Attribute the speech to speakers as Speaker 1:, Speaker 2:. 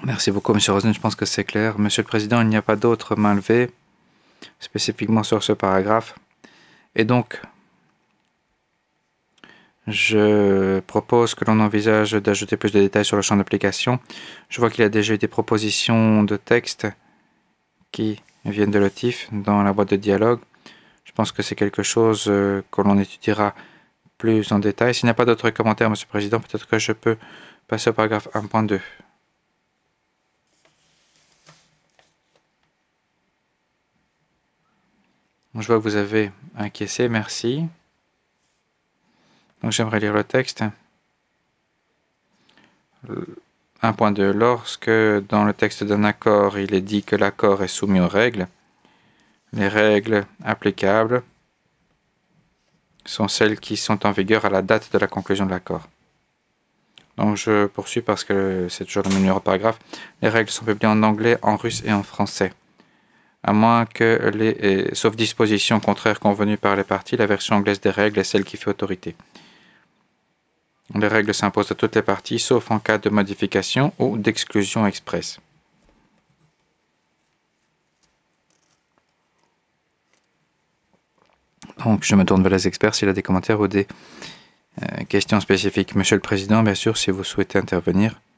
Speaker 1: Merci beaucoup, Monsieur Rosen. Je pense que c'est clair. Monsieur le Président, il n'y a pas d'autres mains levées spécifiquement sur ce paragraphe. Et donc, je propose que l'on envisage d'ajouter plus de détails sur le champ d'application. Je vois qu'il y a déjà eu des propositions de texte qui viennent de l'OTIF dans la boîte de dialogue. Je pense que c'est quelque chose que l'on étudiera plus en détail. S'il n'y a pas d'autres commentaires, Monsieur le Président, peut-être que je peux passer au paragraphe 1.2. Je vois que vous avez acquiescé, merci. Donc j'aimerais lire le texte. 1.2. Lorsque dans le texte d'un accord, il est dit que l'accord est soumis aux règles, les règles applicables sont celles qui sont en vigueur à la date de la conclusion de l'accord. Donc je poursuis parce que c'est toujours le même numéro de paragraphe. Les règles sont publiées en anglais, en russe et en français. À moins que sauf dispositions contraires convenues par les parties, la version anglaise des règles est celle qui fait autorité. Les règles s'imposent à toutes les parties, sauf en cas de modification ou d'exclusion expresse. Donc, je me tourne vers les experts s'il y a des commentaires ou des questions spécifiques. Monsieur le Président, bien sûr, si vous souhaitez intervenir.